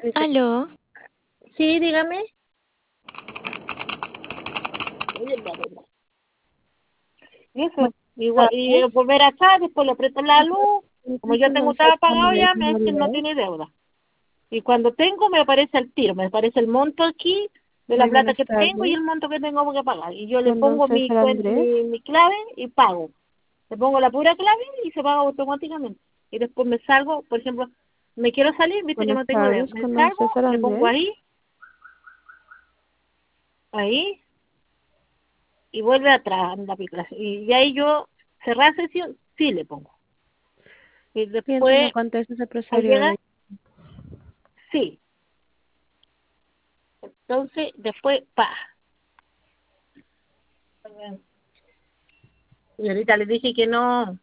Aló, Sí, dígame. Y eso, buenas igual, y tardes. volver acá, después le aprieto la luz. Como yo tengo todo pagado ya, me dice que no Manualidades. tiene deuda. Y cuando tengo, me aparece el tiro, me aparece el monto aquí de la Muy plata buenas que tengo y el tardes. monto que tengo que pagar. Y yo le Con don pongo César Andrés. mi clave y pago. Le pongo la pura clave y se paga automáticamente. Y después me salgo, por ejemplo, me quiero salir, viste que Buenas no tengo deuda. tardes, Me con don salgo, César le pongo Andrés. ahí, y vuelve atrás en la película. Y ahí yo, cerrar sesión, sí le pongo. Y Y entiendo después, cuánto es ese al proceso de llegar, la... sí. Entonces, después, pa. Y ahorita le dije que no,